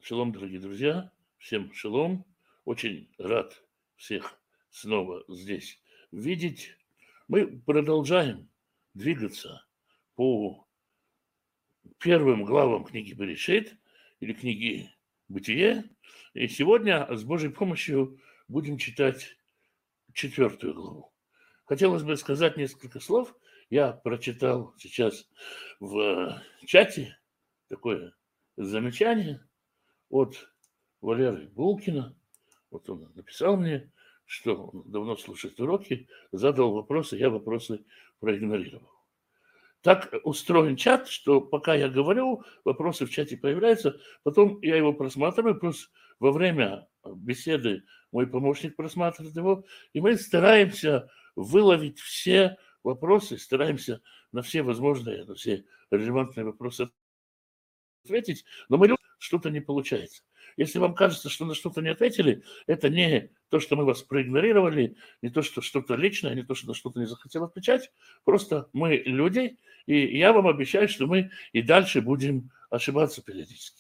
Шалом, дорогие друзья, всем шалом. Очень рад всех снова здесь видеть. Мы продолжаем двигаться по первым главам книги Берешит или книги Бытие. И сегодня с Божьей помощью будем читать 4 главу. Хотелось бы сказать несколько слов. Я прочитал сейчас в чате такое замечание от Валеры Булкина. Вот он написал мне, что он давно слушает уроки, задал вопросы, я вопросы проигнорировал. Так устроен чат, что пока я говорю, вопросы в чате появляются, потом я его просматриваю, плюс во время беседы мой помощник просматривает его, и мы стараемся выловить все вопросы, стараемся на все возможные, на все релевантные вопросы ответить, но мы что-то не получается. Если вам кажется, что на что-то не ответили, это не то, что мы вас проигнорировали, не то, что что-то личное, не то, что на что-то не захотел отвечать. Просто мы люди, и я вам обещаю, что мы и дальше будем ошибаться периодически.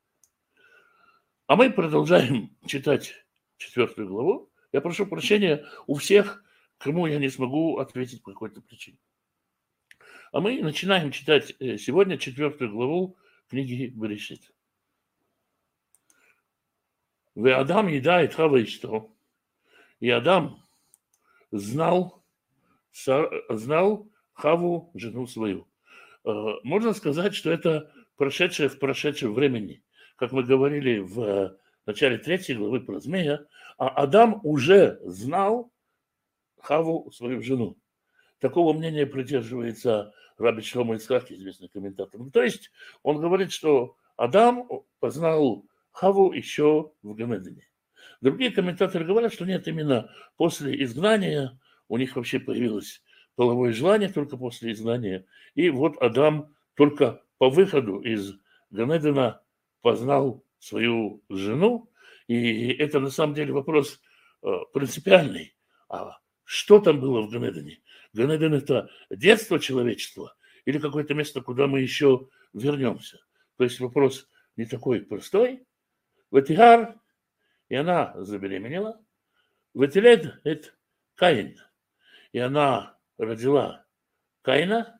А мы продолжаем читать 4 главу. Я прошу прощения у всех, кому я не смогу ответить по какой-то причине. А мы начинаем читать сегодня 4 главу книги Берешит. Адам еда и трава что? И Адам знал Хаву, жену свою. Можно сказать, что это прошедшее в прошедшем времени. Как мы говорили в начале 3 главы про змея, а Адам уже знал Хаву, свою жену. Такого мнения придерживается Раби Шломо Ицхак, известный комментатор. То есть он говорит, что Адам познал Хаву еще в Ганедане. Другие комментаторы говорят, что нет, именно после изгнания у них вообще появилось половое желание только после изгнания. И вот Адам только по выходу из Ганедана познал свою жену. И это на самом деле вопрос принципиальный. А что там было в Ганедане? Ганеден – это детство человечества или какое-то место, куда мы еще вернемся? То есть вопрос не такой простой. Ватигар, и она забеременела. Ватилед – это Каин, и она родила Каина.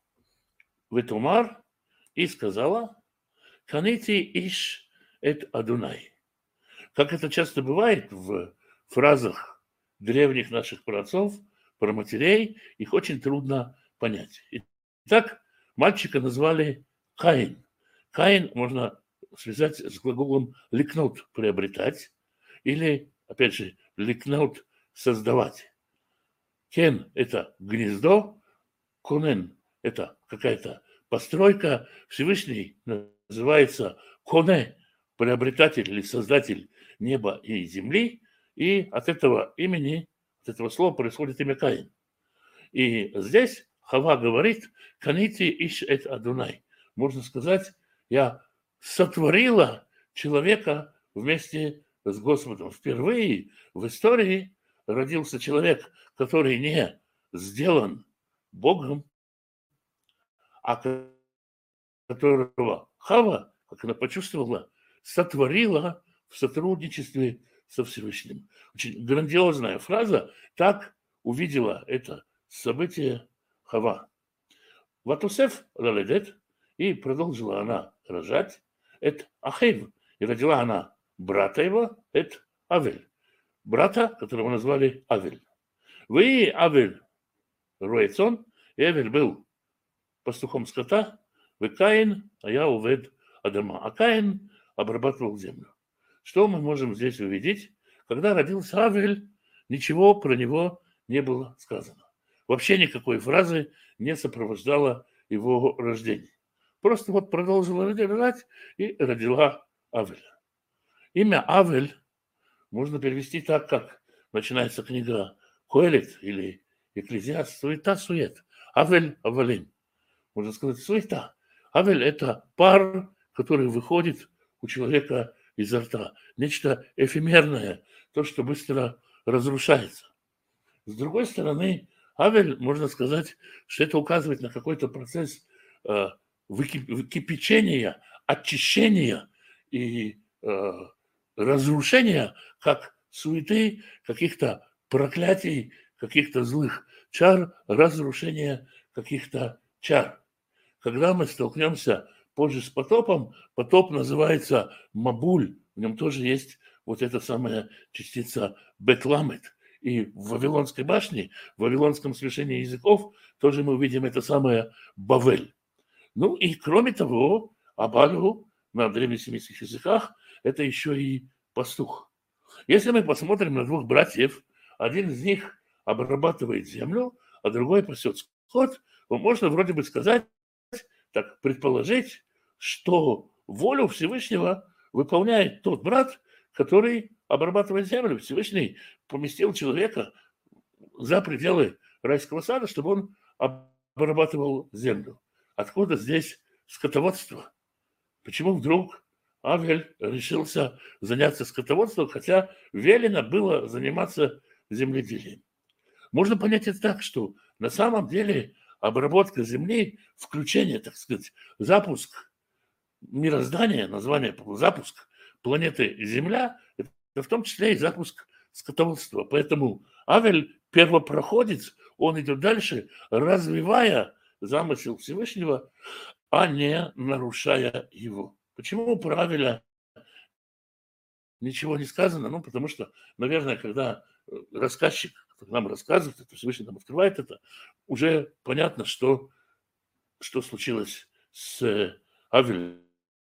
Ватумар, и сказала, Канити иш эт Адунай. Как это часто бывает в фразах древних наших праотцов про матерей, их очень трудно понять. Итак, мальчика назвали Каин. Каин можно связать с глаголом ликнут – приобретать, или, опять же, ликнут – создавать. Кен – это гнездо, конен – это какая-то постройка. Всевышний называется коне – приобретатель или создатель неба и земли, и от этого имени, от этого слова происходит имя Каин. И здесь Хава говорит, канити иш эт Адунай. Можно сказать, я сотворила человека вместе с Господом. Впервые в истории родился человек, который не сделан Богом, а которого Хава, как она почувствовала, сотворила в сотрудничестве со Всевышним. Очень грандиозная фраза. Так увидела это событие Хава. Ватусеф лаледет, и продолжила она рожать, это Ахив, и родила она брата его, это Авель, брата, которого назвали Авель. Вы Авель Роэцон, и Авель был пастухом скота, вы Каин, а я увед Адама. А Каин обрабатывал землю. Что мы можем здесь увидеть? Когда родился Авель, ничего про него не было сказано. Вообще никакой фразы не сопровождала его рождение. Просто вот продолжила рожать и родила Авеля. Имя Авель можно перевести так, как начинается книга Коэлет или Экклезиаст, суета-сует. Авель, Авалим. Можно сказать, суета. Авель – это пар, который выходит у человека изо рта. Нечто эфемерное, то, что быстро разрушается. С другой стороны, Авель, можно сказать, что это указывает на какой-то процесс выкипячения, очищения и разрушения, как суеты, каких-то проклятий, каких-то злых чар, разрушения каких-то чар. Когда мы столкнемся позже с потопом, потоп называется Мабуль, в нем тоже есть вот эта самая частица Бетламет. И в Вавилонской башне, в Вавилонском смешении языков тоже мы увидим это самое Бавель. Ну и кроме того, Абалю на древнесемитских языках это еще и пастух. Если мы посмотрим на двух братьев, один из них обрабатывает землю, а другой пасет скот, то можно вроде бы сказать, так предположить, что волю Всевышнего выполняет тот брат, который обрабатывает землю. Всевышний поместил человека за пределы райского сада, чтобы он обрабатывал землю. Откуда здесь скотоводство? Почему вдруг Авель решился заняться скотоводством, хотя велено было заниматься земледелием? Можно понять это так, что на самом деле обработка земли, включение, так сказать, запуск мироздания, название запуск планеты Земля, это в том числе и запуск скотоводства. Поэтому Авель первопроходец, он идет дальше, развивая замысел Всевышнего, а не нарушая его. Почему про Авеля ничего не сказано? Ну, потому что, наверное, когда рассказчик нам рассказывает, это Всевышний нам открывает это, уже понятно, что случилось с Авелем.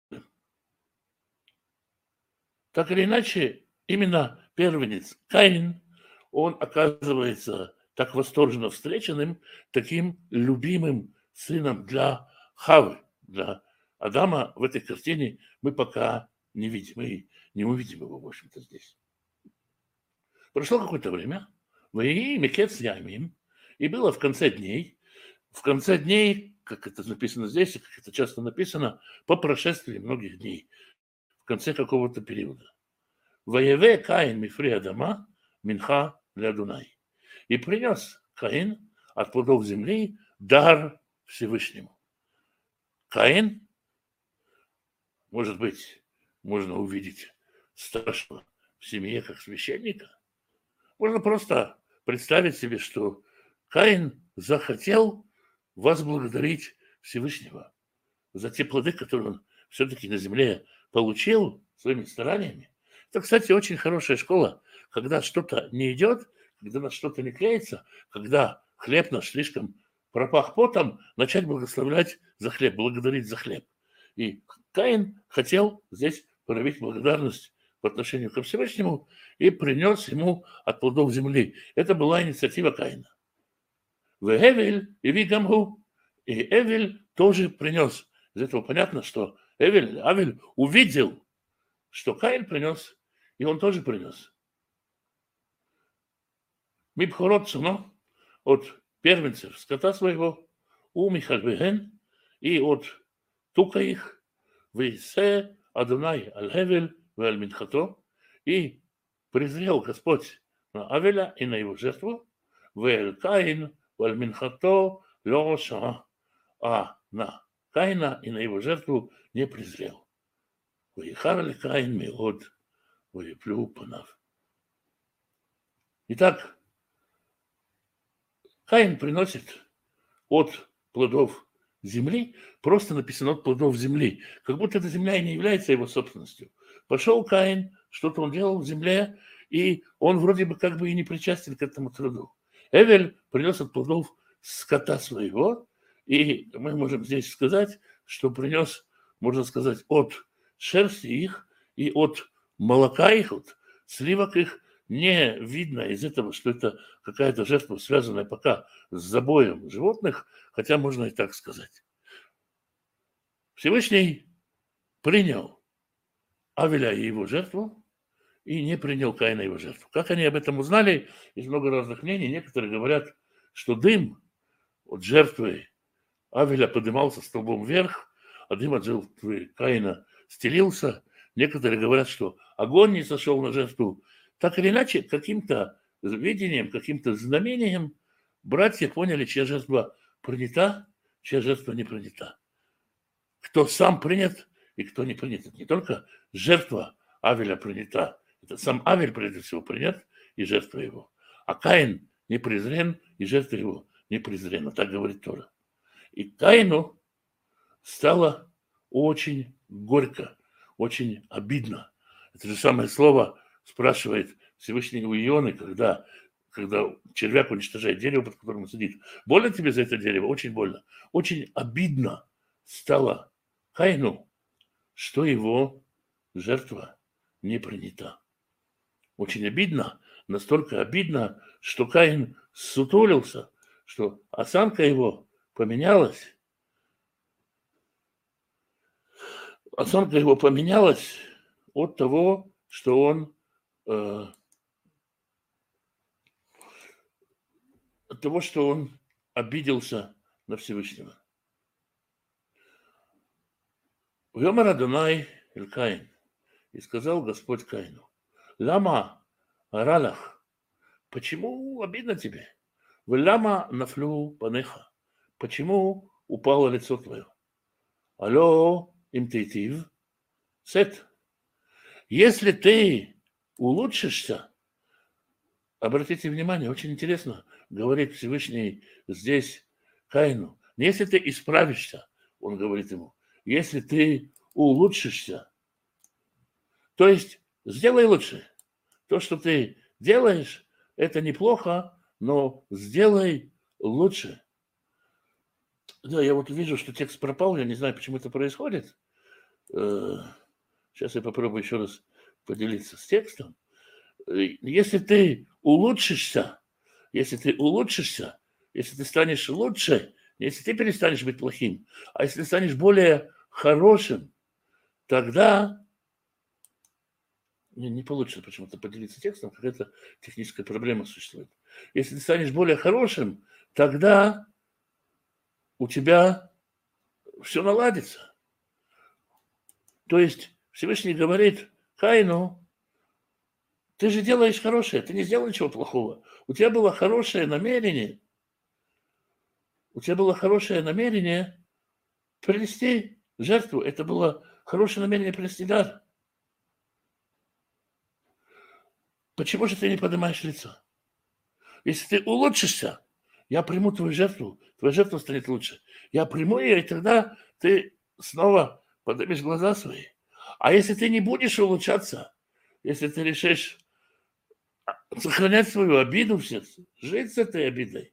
Так или иначе, именно первенец Каин, он оказывается так восторженно встреченным, таким любимым сыном для Хавы, для Адама. В этой картине мы пока не видим, и не увидим его, в общем-то, здесь. Прошло какое-то время, Мекец Ямим, и было в конце дней, как это написано здесь, и как это часто написано, по прошествии многих дней, в конце какого-то периода. Воеве Каин мифри Адама минха для Дунай. И принес Каин от плодов земли дар Всевышнему. Каин, может быть, можно увидеть старшего в семье как священника. Можно просто представить себе, что Каин захотел возблагодарить Всевышнего за те плоды, которые он все-таки на земле получил своими стараниями. Это, кстати, очень хорошая школа, когда что-то не идет, когда на что-то не клеится, когда хлеб наш слишком пропах потом, начать благословлять за хлеб, благодарить за хлеб. И Каин хотел здесь проявить благодарность по отношению ко Всевышнему и принес ему от плодов земли. Это была инициатива Каина. Эвель и Вигамгу. И Эвель тоже принес. Из этого понятно, что Авель увидел, что Каин принес, и он тоже принес. Мибхорот Суно, от первенцев скота своего, у Михальвеген, и от тука их, Вейсе Адонай Аль-Хевель Валь-Минхато, и презрел Господь на Авеля и на его жертву, Вэль-Каин Валь-Минхато Лоша, а на Каина и на его жертву не презрел. Вейхар Каин Меод, Вейплю Панав. Итак, Каин приносит от плодов земли, просто написано от плодов земли, как будто эта земля и не является его собственностью. Пошел Каин, что-то он делал в земле, и он вроде бы как бы и не причастен к этому труду. Эвель принес от плодов скота своего, и мы можем здесь сказать, что принес, можно сказать, от шерсти их и от молока их, от сливок их. Не видно из этого, что это какая-то жертва, связанная пока с забоем животных, хотя можно и так сказать. Всевышний принял Авеля и его жертву и не принял Каина и его жертву. Как они об этом узнали? Есть много разных мнений. Некоторые говорят, что дым от жертвы Авеля поднимался столбом вверх, а дым от жертвы Каина стелился. Некоторые говорят, что огонь не сошел на жертву. Так или иначе, каким-то видением, каким-то знамением братья поняли, чья жертва принята, чья жертва не принята. Кто сам принят и кто не принят. Это не только жертва Авеля принята. Это сам Авель, прежде всего, принят, и жертва его. А Каин не презрен, и жертва его не презрена. Так говорит Тора. И Каину стало очень горько, очень обидно. Это же самое слово спрашивает Всевышний у Ионы, когда червяк уничтожает дерево, под которым он сидит. Больно тебе за это дерево? Очень больно. Очень обидно стало Каину, что его жертва не принята. Очень обидно, настолько обидно, что Каин ссутулился, что осанка его поменялась. Осанка его поменялась от того, что он обиделся на Всевышнего. «Вьомар Адонай эль Каин, и сказал Господь Каину, лама аралах, почему обидно тебе? Вы лама нафлю панеха, почему упало лицо твое? Алло, имтейтив, сет, если ты улучшишься, обратите внимание, очень интересно, говорит Всевышний здесь Каину, не если ты исправишься, он говорит ему, если ты улучшишься, то есть сделай лучше. То, что ты делаешь, это неплохо, но сделай лучше. Да, я вот вижу, что текст пропал, я не знаю, почему это происходит. Сейчас я попробую еще раз поделиться с текстом. Если ты улучшишься, если ты станешь лучше, если ты перестанешь быть плохим, а если ты станешь более хорошим, тогда не получится почему-то поделиться текстом, какая-то техническая проблема существует. Если ты станешь более хорошим, тогда у тебя все наладится. То есть Всевышний говорит Каину, ты же делаешь хорошее, ты не сделал ничего плохого. У тебя было хорошее намерение, принести жертву. Это было хорошее намерение принести дар. Почему же ты не поднимаешь лицо? Если ты улучшишься, я приму твою жертва станет лучше. Я приму ее, и тогда ты снова поднимешь глаза свои. А если ты не будешь улучшаться, если ты решишь сохранять свою обиду в сердце, жить с этой обидой,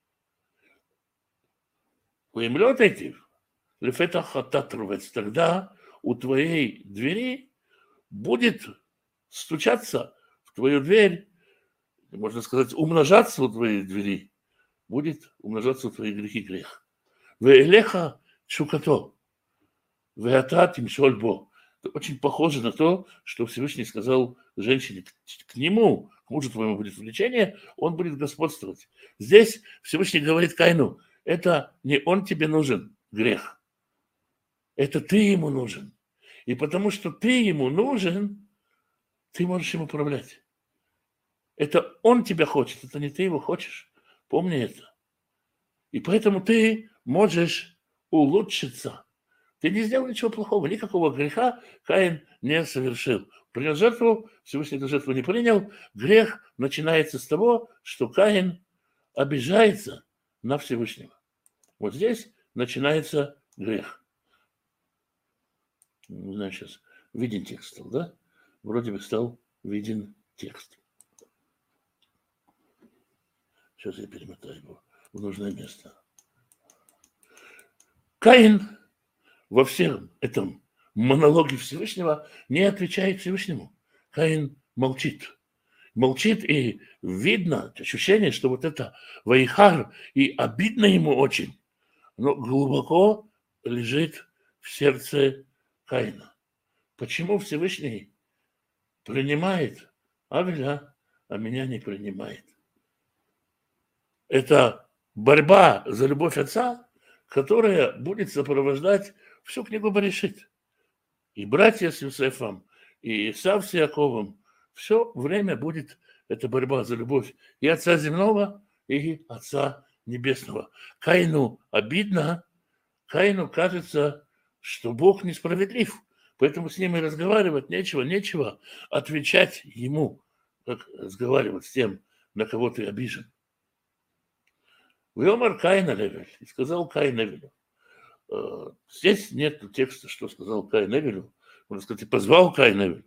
тогда у твоей двери будет стучаться в твою дверь, можно сказать, умножаться у твоей двери, будет умножаться у твоих грехи грех. Веэлеха чукато, веата тимшоль бо. Это очень похоже на то, что Всевышний сказал женщине, к нему, к мужу твоему будет влечение, он будет господствовать. Здесь Всевышний говорит Каину, это не он тебе нужен, грех. Это ты ему нужен. И потому что ты ему нужен, ты можешь им управлять. Это он тебя хочет, это не ты его хочешь. Помни это. И поэтому ты можешь улучшиться. Ты не сделал ничего плохого, никакого греха Каин не совершил. Принес жертву, Всевышний эту жертву не принял. Грех начинается с того, что Каин обижается на Всевышнего. Вот здесь начинается грех. Не знаю, сейчас виден текст стал, да? Вроде бы стал виден текст. Сейчас я перемотаю его в нужное место. Каин во всем этом монологе Всевышнего не отвечает Всевышнему. Каин молчит. Молчит, и видно, ощущение, что вот это вайхар, и обидно ему очень, но глубоко лежит в сердце Каина. Почему Всевышний принимает Авеля, а меня не принимает? Это борьба за любовь отца, которая будет сопровождать всю книгу Берешит. И братья с Юсефом, и Исав с Яковом. Все время будет эта борьба за любовь и Отца земного, и Отца небесного. Каину обидно, Каину кажется, что Бог несправедлив, Поэтому с ним и разговаривать нечего отвечать ему, как разговаривать с тем, на кого ты обижен. Вьомар Каин Авель, и сказал Каин Авелю. Здесь нет текста, что сказал Каин Авелю. Можно сказать, и позвал Каин Авелю.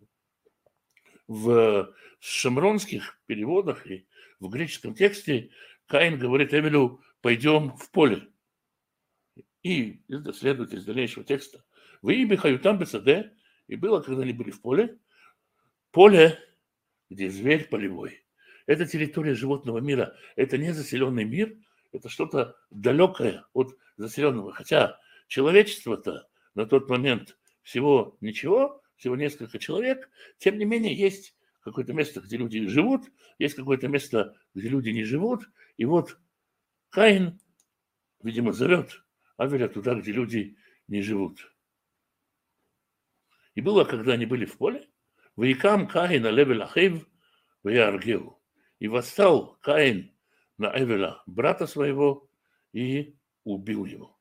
В шамронских переводах и в греческом тексте Каин говорит Авелю: пойдем в поле. И это следует из дальнейшего текста. Вы бихаю там бесаде, и было, когда они были в поле, где зверь полевой. Это территория животного мира, это не заселенный мир, это что-то далекое от заселенного. Хотя человечество-то на тот момент всего ничего, всего несколько человек, тем не менее есть какое-то место, где люди живут, есть какое-то место, где люди не живут. И вот Каин, видимо, зовет Авеля туда, где люди не живут. И было, когда они были в поле, «Ваикам Каин алевель ахив ваяргеу». И восстал Каин на Авеля, брата своего, и убил его.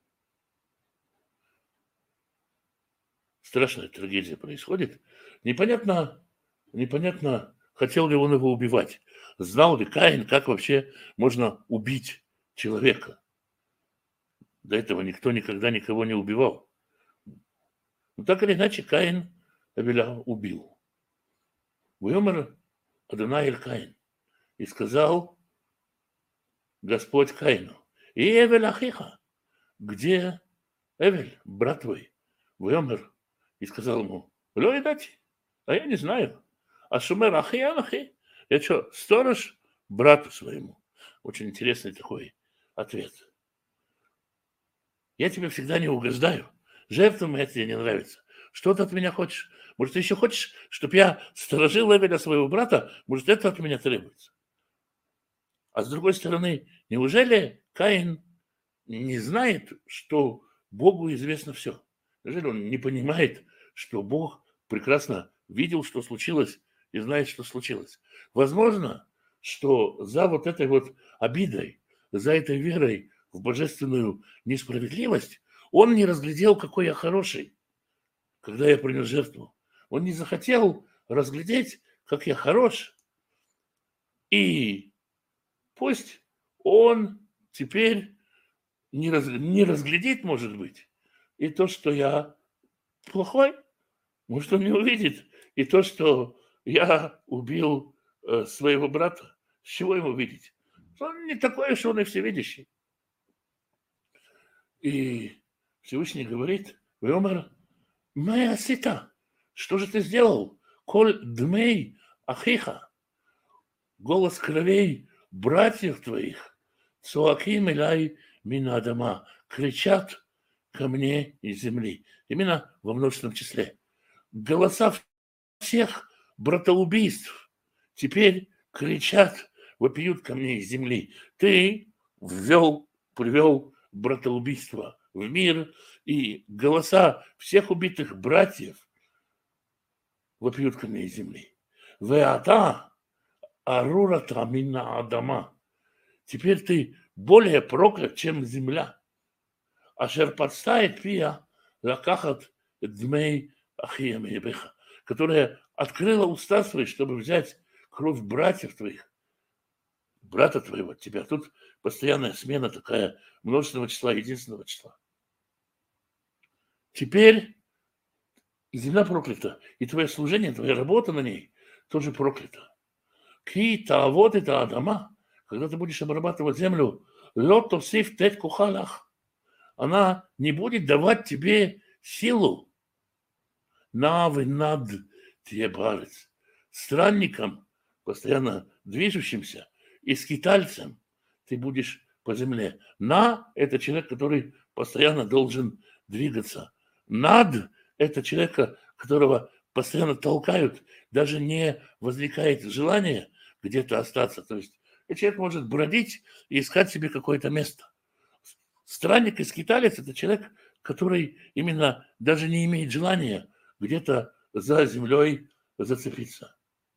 Страшная трагедия происходит. Непонятно, хотел ли он его убивать. Знал ли Каин, как вообще можно убить человека. До этого никто никогда никого не убивал. Но так или иначе Каин Авеля убил. Вьомар Адонай эль Каин. И сказал Господь Каину: и Эвель ахиха, где Эвель, брат твой? Вьомар. И сказал ему: лё идать, а я не знаю. А шумер ахи анахи. Я что, сторож брату своему? Очень интересный такой ответ. Я тебе всегда не угождаю. Жертва моя тебе не нравится. Что ты от меня хочешь? Может, ты еще хочешь, чтобы я сторожил Эвеля своего брата? Может, это от меня требуется? А с другой стороны, неужели Каин не знает, что Богу известно все? Неужели он не понимает, что Бог прекрасно видел, что случилось, и знает, что случилось? Возможно, что за вот этой вот обидой, за этой верой в божественную несправедливость он не разглядел, какой я хороший, когда я принес жертву. Он не захотел разглядеть, как я хорош. И пусть он теперь не разглядит, может быть, и то, что я плохой, может, он не увидит, и то, что я убил своего брата. С чего ему видеть? Он не такой, что он и всевидящий. И Всевышний говорит: «Вьомар моя сита, что же ты сделал? Коль дмей ахиха, голос кровей братьев твоих, цуаким иляй мина адама, кричат ко мне из земли». Именно во множественном числе. Голоса всех братоубийств теперь кричат, вопиют ко мне из земли. Ты привел братоубийство в мир, и голоса всех убитых братьев вопиют ко мне из земли. Веата арурата мина адама. Теперь ты более проклят, чем земля. Ашер подставит пия лакахат дмей ахия мебеха, которая открыла уста свои, чтобы взять кровь братьев твоих, брата твоего, тебя. Тут постоянная смена такая множественного числа, единственного числа. Теперь земля проклята, и твое служение, твоя работа на ней тоже проклята. Ки-то вот это адама, когда ты будешь обрабатывать землю, лото сиф тет кухалах, она не будет давать тебе силу. Навы над тебарец. Странником, постоянно движущимся, и скитальцем ты будешь по земле. На – это человек, который постоянно должен двигаться. Над – это человека, которого постоянно толкают, даже не возникает желания где-то остаться. То есть человек может бродить и искать себе какое-то место. Странник и скиталец – это человек, который именно даже не имеет желания где-то за землей зацепиться.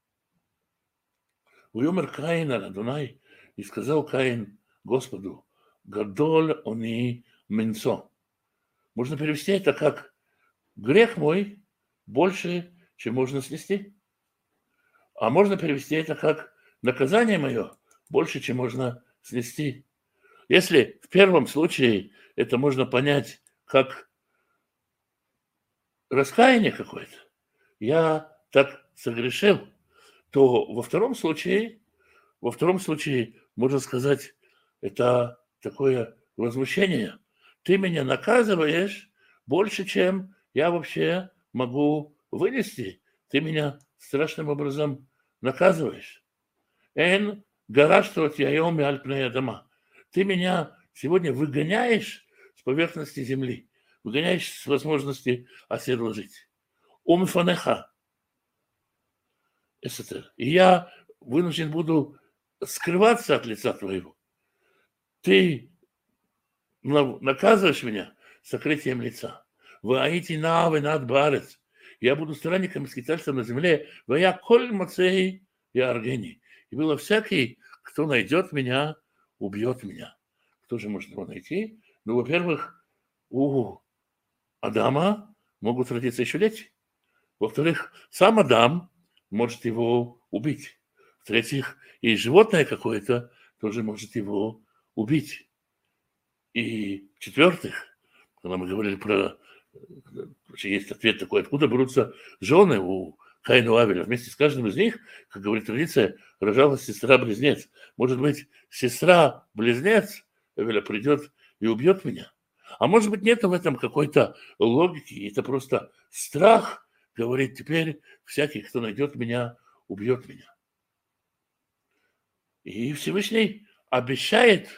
Уйомер Каин Адонай, и сказал Каин Господу: Гадоль они менцо. Можно перевести это как: грех мой больше, чем можно снести. А можно перевести это как наказание мое больше, чем можно снести. Если в первом случае это можно понять как раскаяние какое-то, я так согрешил, то во втором случае можно сказать, это такое возмущение. Ты меня наказываешь больше, чем я вообще могу вынести. Ты меня страшным образом наказываешь. Эн гараштот яйом альпнея дома. Ты меня сегодня выгоняешь с поверхности земли, выгоняешь с возможности оседло жить. Умфанеха. И я вынужден буду скрываться от лица твоего. Ты наказываешь меня сокрытием лица. Вы аити навы над барец. Я буду странником и скитальцем на земле. Вы я коль мацей я аргений. И было всякий, кто найдет меня, убьет меня. Кто же может его найти? Ну, во-первых, у Адама могут родиться еще дети. Во-вторых, сам Адам может его убить. В-третьих, и животное какое-то тоже может его убить. И в-четвертых, когда мы говорили про... Есть ответ такой, откуда берутся жены у Каина и Авеля. Вместе с каждым из них, как говорит традиция, рожалась сестра-близнец. Может быть, сестра-близнец Авеля придет и убьет меня. А может быть, нет в этом какой-то логики. Это просто страх, говорит, теперь всякий, кто найдет меня, убьет меня. И Всевышний обещает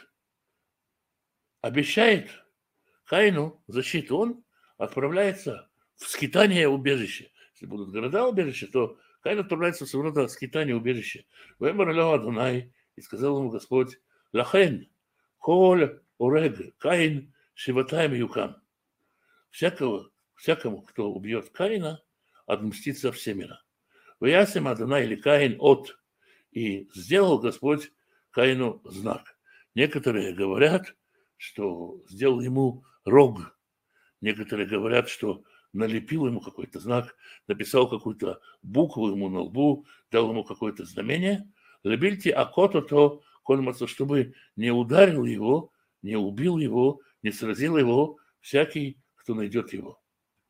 Каину защиту. Он отправляется в скитание убежище. Если будут города-убежища, то Каин отправляется в своего рода скитание-убежище. Вэмэр ля Адонай, и сказал ему Господь, лахен, коль урег, Каин, шиватаем юкам. Всякому, кто убьет Каина, отмстится всемира. Ваясим Адонай или Каин от. И сделал Господь Каину знак. Некоторые говорят, что сделал ему рог. Некоторые говорят, что налепил ему какой-то знак, написал какую-то букву ему на лбу, дал ему какое-то знамение. Лебильте акото то кольмацу, чтобы не ударил его, не убил его, не сразил его всякий, кто найдет его.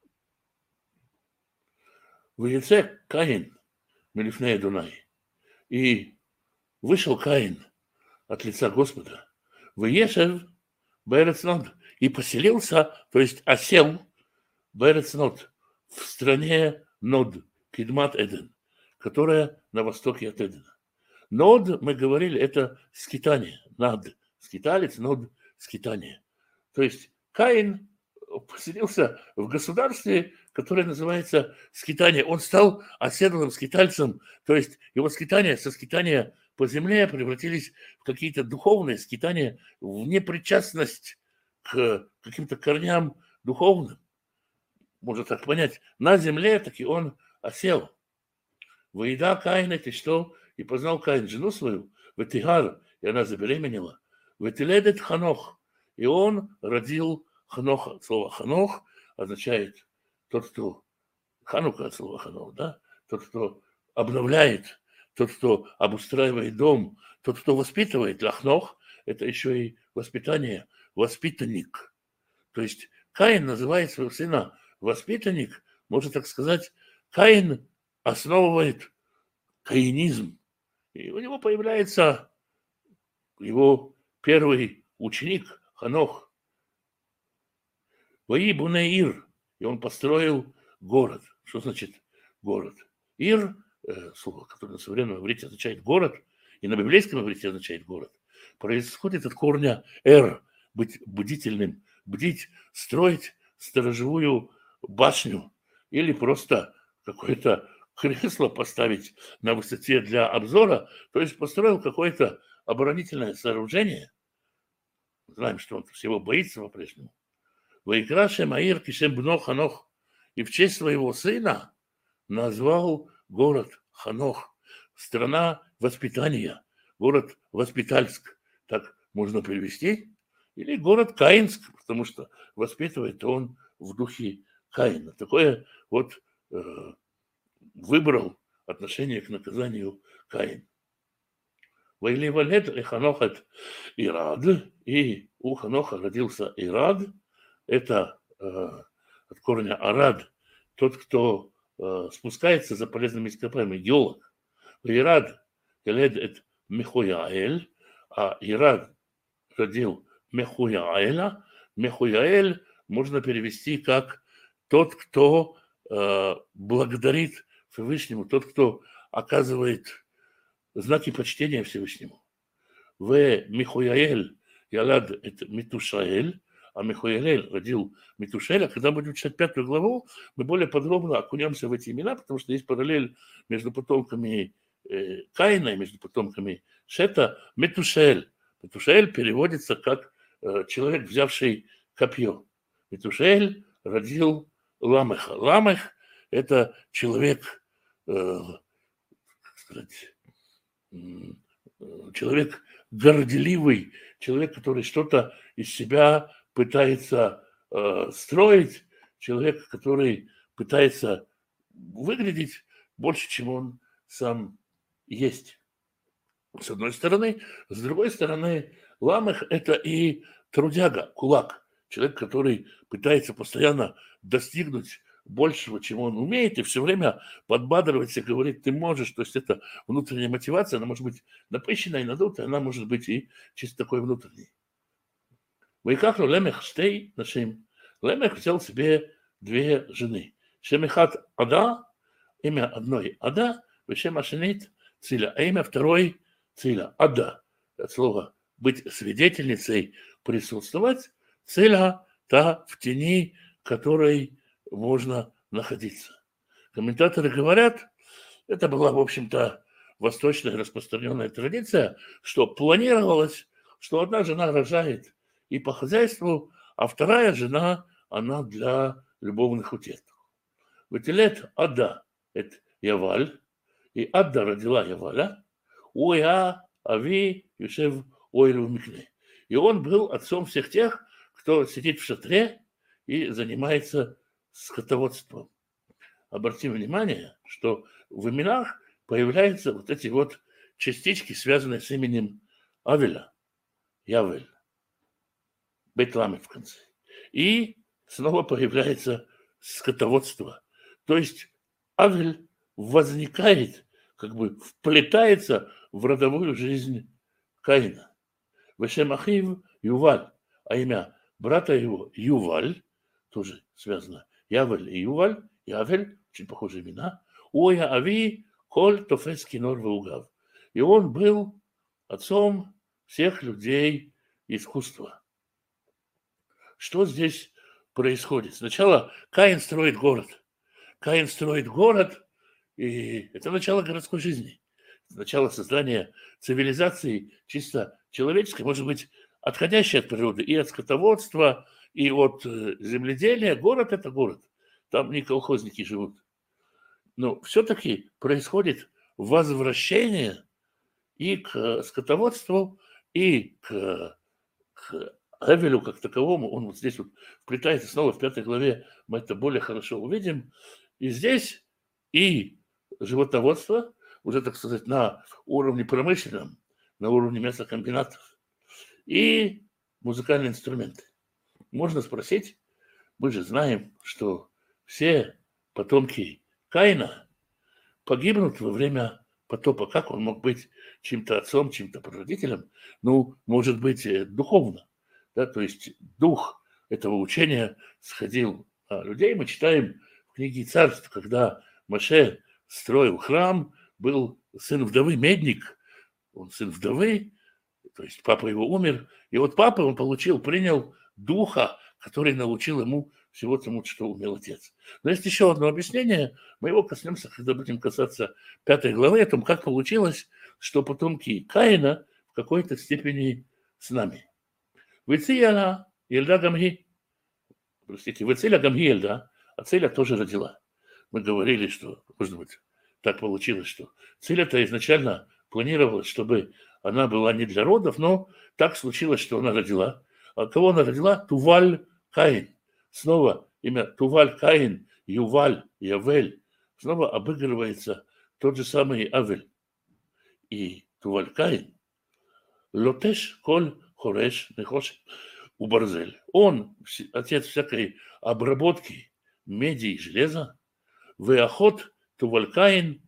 В яйце Каин, Мелифнея Дунай. И вышел Каин от лица Господа. В Ешев Берецнот. И поселился, то есть осел Берецнот в стране Нод, Кидмат Эден, которая на востоке от Эдена. Нод, мы говорили, это скитание. Над, скиталец, Нод, скитание. То есть Каин поселился в государстве, которое называется скитание. Он стал оседлым скитальцем, то есть его скитания со скитания по земле превратились в какие-то духовные скитания, в непричастность к каким-то корням духовным. Можно так понять. На земле таки он осел. Выеда Каина, ты что? И познал Каин жену свою, Ветигар, и она забеременела. Ветиледет Ханох, и он родил Ханоха. Слово Ханох означает тот, кто... Ханука от слова Ханох, да? Тот, кто обновляет, тот, кто обустраивает дом, тот, кто воспитывает. Лахнох – это еще и воспитание, воспитанник. То есть Каин называет своего сына воспитанник, можно так сказать, Каин основывает каинизм. И у него появляется его первый ученик Ханох. Ваи буне Ир, и он построил город. Что значит город? Ир, слово, которое на современном иврите означает город, и на библейском иврите означает город, происходит от корня эр, быть бдительным, бдить, строить сторожевую башню или просто какое-то кресло поставить на высоте для обзора, то есть построил какое-то оборонительное сооружение. Знаем, что он всего боится по-прежнему. Ваикраше Маир Кишем Бно Ханох, и в честь своего сына назвал город Ханох, страна воспитания, город Воспитальск, так можно перевести, или город Каинск, потому что воспитывает он в духе Каина. Такое вот выбрал отношение к наказанию Каин. Вайли Валет и Ханохат Ирад, и у Ханоха родился Ирад, это от корня Арад, тот, кто спускается за полезными ископаемыми, геолог. Ирад Елед это Мехуяэль, а Ирад родил Мехуяэля. Мехуяэль можно перевести как тот, кто благодарит Всевышнему, тот, кто оказывает знаки почтения Всевышнему. В Михуяэль Ялад это Митушаэль, а Михуяэль родил Митушаэля. Когда будем читать 5 главу, мы более подробно окунемся в эти имена, потому что есть параллель между потомками Каина и между потомками Шета. Митушаэль. Митушаэль переводится как человек, взявший копье. Митушаэль родил Ламеха. Ламех – это человек, как сказать, человек горделивый, человек, который что-то из себя пытается строить, человек, который пытается выглядеть больше, чем он сам есть. С одной стороны. С другой стороны, Ламех – это и трудяга, кулак, человек, который пытается постоянно достигнуть большего, чем он умеет, и все время подбадривается, говорит, ты можешь. То есть это внутренняя мотивация, она может быть напыщенная и надутая, она может быть и чисто такой внутренней. Вайкахлу Лемех Штей нашим. Лемех взял себе 2 жены. Шемихат Ада, имя одной Ада, Вешем Ашенит Циля, а имя второй Циля. Ада, от слова быть свидетельницей, присутствовать. Циля та в тени, которой можно находиться. Комментаторы говорят, это была, в общем-то, восточная распространенная традиция, что планировалось, что одна жена рожает и по хозяйству, а вторая жена, она для любовных утех. Ватилет Ада – это Яваль, и Ада родила Яваля, Уя Ави Юшев Ойлу Микне. И он был отцом всех тех, кто сидит в шатре и занимается скотоводством. Обратим внимание, что в именах появляются вот эти вот частички, связанные с именем Авеля, Явель, Бейт-Ламет в конце. И снова появляется скотоводство. То есть Авель возникает, как бы вплетается в родовую жизнь Каина. Вешем Ахив Юваль, а имя брата его Юваль, тоже связано Явель и Юваль, Явель, очень похожие имена, Уя Ави Коль Тофес Кинор Ваугав. И он был отцом всех людей искусства. Что здесь происходит? Сначала Каин строит город. Каин строит город, и это начало городской жизни. Начало создания цивилизации чисто человеческой, может быть, отходящей от природы, и от скотоводства, и от земледелия. Город – это город. Там не колхозники живут. Но все-таки происходит возвращение и к скотоводству, и к Авелю как таковому. Он вот здесь вот вплетается снова в 5 главе, мы это более хорошо увидим. И здесь и животноводство, уже, так сказать, на уровне промышленном, на уровне мясокомбинатов, и музыкальные инструменты. Можно спросить, мы же знаем, что все потомки Каина погибнут во время потопа. Как он мог быть чьим-то отцом, чьим-то прародителем? Ну, может быть, духовно. Да? То есть дух этого учения сходил на людей. Мы читаем в книге Царств, когда Моше строил храм, был сын вдовы, медник, он сын вдовы, то есть папа его умер, и вот папа он принял духа, который научил ему всего тому, что умел отец. Но есть еще одно объяснение, мы его коснемся, когда будем касаться 5 главы, о том, как получилось, что потомки Каина в какой-то степени с нами. Вецияна Ельда Гамги, простите, Вецеля Гамги Ельда, а Целя тоже родила. Мы говорили, что, может быть, так получилось, что Целя-то изначально планировалось, чтобы она была не для родов, но так случилось, что она родила. А кого она родила? Туваль Каин. Снова имя Туваль Каин Юваль, Явель, снова обыгрывается тот же самый Авель. И Туваль Каин, Лотеш Коль Хореш Нехош Убарзель. Он отец всякой обработки меди и железа. Веохот Туваль Каин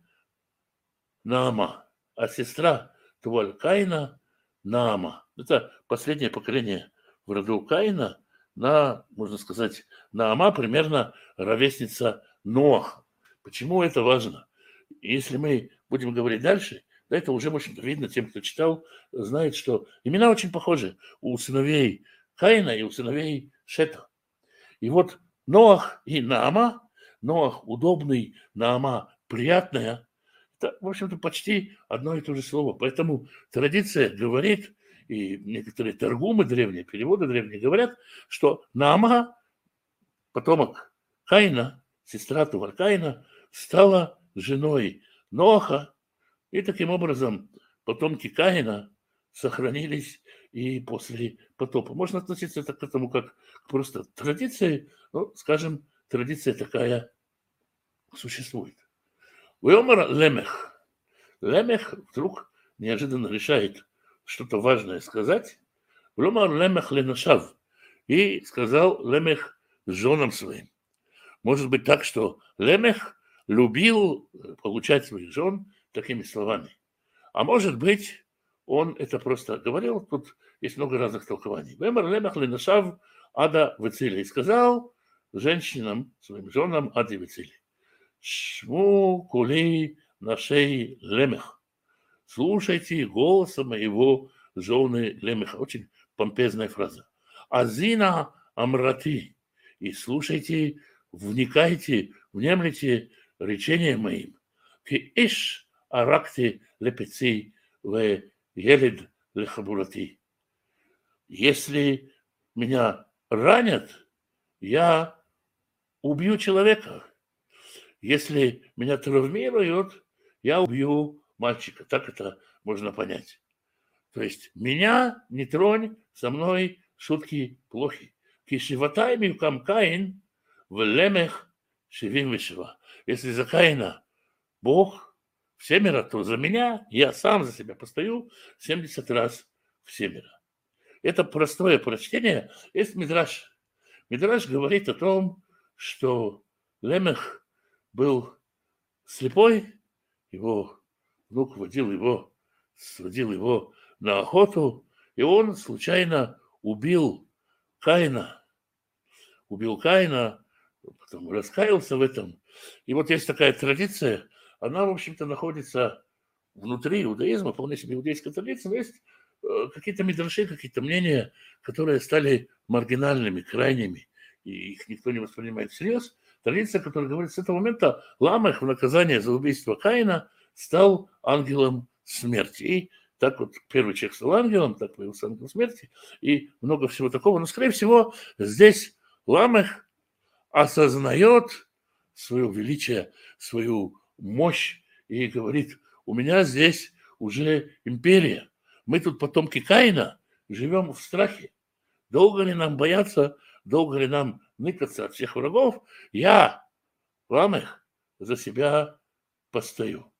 Наама, а сестра Туваль Каина Наама. Это последнее поколение в роду Каина, можно сказать, Наама примерно ровесница Ноаха. Почему это важно? Если мы будем говорить дальше, да, это уже, в общем-то, видно тем, кто читал, знает, что имена очень похожи у сыновей Каина и у сыновей Шета. И вот Ноах и Наама, Ноах удобный, Наама приятная, это, в общем-то, почти одно и то же слово. Поэтому традиция говорит, и некоторые таргумы древние, переводы древние говорят, что Наама, потомок Каина, сестра Туваль Каина, стала женой Ноаха, и таким образом потомки Каина сохранились и после потопа. Можно относиться к этому как к просто традиции, но, скажем, традиция такая существует. Уэмар Лемех. Лемех вдруг неожиданно решает что-то важное сказать. Уэмар Лемех Ленашав. И сказал Лемех женам своим. Может быть так, что Лемех любил получать своих жен такими словами. А может быть, он это просто говорил. Тут есть много разных толкований. Уэмар Лемех Ленашав Ада Вецили. И сказал женщинам, своим женам Аде Вецили. Шму кули нашей Лемех. Слушайте голоса моего жены Лемеха. Очень помпезная фраза. Азина амрати. И слушайте, вникайте, внемлите речение моим. Ки иш аракти лепеци ве елед лехабурати. Если меня ранят, я убью человека. Если меня травмируют, я убью мальчика. Так это можно понять. То есть меня не тронь, со мной шутки плохи. Кишиватай мивкам Каин в лемех шивим вишива. Если за Каина Бог всемира, то за меня я сам за себя постою 70 раз всемира. Это простое прочтение. Есть Мидраш. Мидраш говорит о том, что Лемех был слепой, его внук сводил его на охоту, и он случайно убил Каина, потом раскаялся в этом. И вот есть такая традиция, она, в общем-то, находится внутри иудаизма, вполне себе иудейская традиция, но есть какие-то мидраши, какие-то мнения, которые стали маргинальными, крайними, и их никто не воспринимает всерьез. Традиция, которая говорит, с этого момента Ламех в наказание за убийство Каина стал ангелом смерти. И так вот первый человек стал ангелом, так появился ангел смерти, и много всего такого. Но, скорее всего, здесь Ламех осознает свое величие, свою мощь и говорит, у меня здесь уже империя. Мы тут потомки Каина, живем в страхе. Долго ли нам бояться, долго ли нам ныкаться от всех врагов? Я, Ламех, за себя постою.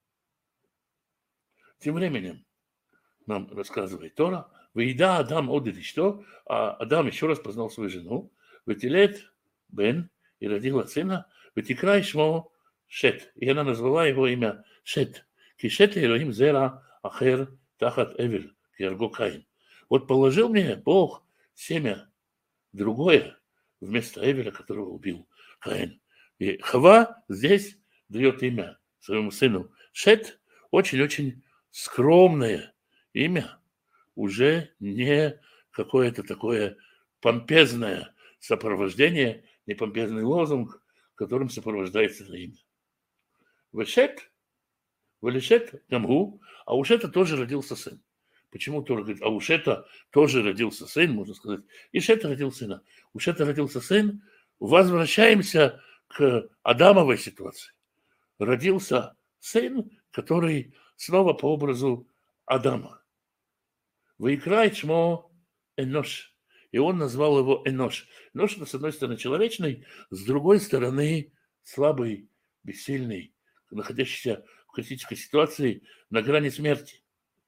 Тем временем нам рассказывает Тора, «Вейда Адам одет что?» А Адам еще раз познал свою жену, «Ветилет бен» и родила сына, «Ветикрай шмо Шет». И она назвала его имя Шет. «Кишет Элохим зера ахер тахат эвель, кирго Каин». Вот положил мне Бог семя другое вместо Эвеля, которого убил Каин. И Хава здесь дает имя своему сыну Шет, очень-очень скромное имя, уже не какое-то такое помпезное сопровождение, не помпезный лозунг, которым сопровождается это имя. Вешет, Велешет Гамгу, а у Шета тоже родился сын. Почему Тора говорит, а у Шета тоже родился сын, можно сказать, и Шета родил сына. У Шета родился сын, возвращаемся к Адамовой ситуации. Родился сын, который снова по образу Адама. Ваикрай чмо Энош. И он назвал его Энош. Энош, это, с одной стороны, человечный, с другой стороны, слабый, бессильный, находящийся в критической ситуации на грани смерти.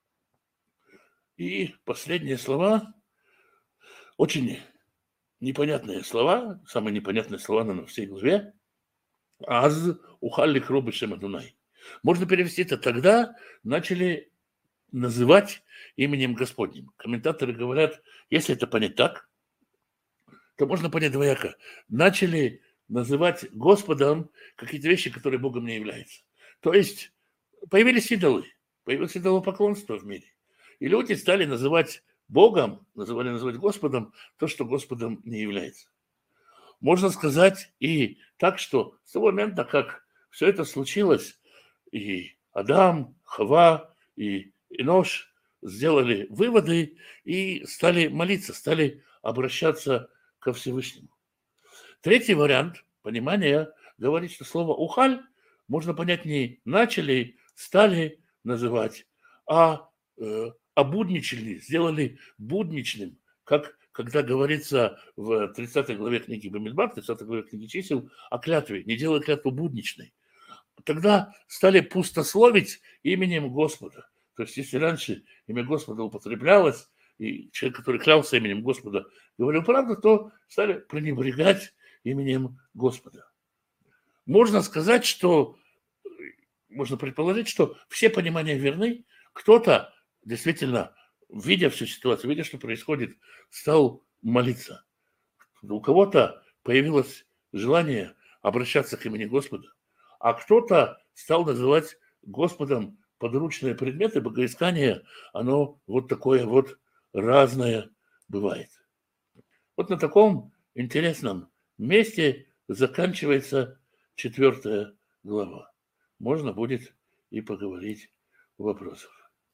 И последние слова, очень непонятные слова, самые непонятные слова, наверное, в всей главе. Аз ухалли кробы шемадунай. Можно перевести это: тогда начали называть именем Господним. Комментаторы говорят, если это понять так, то можно понять двояко. Начали называть Господом какие-то вещи, которые Богом не являются. То есть появились идолы, появилось идолопоклонство в мире. И люди стали называть Богом, называть Господом то, что Господом не является. Можно сказать и так, что с того момента, как все это случилось, и Адам, Хава, и Энош сделали выводы и стали молиться, стали обращаться ко Всевышнему. Третий вариант понимания говорит, что слово «ухаль» можно понять не начали, стали называть, а обудничали, сделали будничным, как когда говорится в 30 главе книги Бамидбар, 30 главе книги Чисел о клятве, не делай клятву будничной. Тогда стали пустословить именем Господа. То есть если раньше имя Господа употреблялось, и человек, который клялся именем Господа, говорил правду, то стали пренебрегать именем Господа. Можно сказать, что, можно предположить, что все понимания верны. Кто-то действительно, видя всю ситуацию, видя, что происходит, стал молиться. У кого-то появилось желание обращаться к имени Господа, а кто-то стал называть Господом подручные предметы, богоискания, оно вот такое вот разное бывает. Вот на таком интересном месте заканчивается 4 глава. Можно будет и поговорить о вопросах.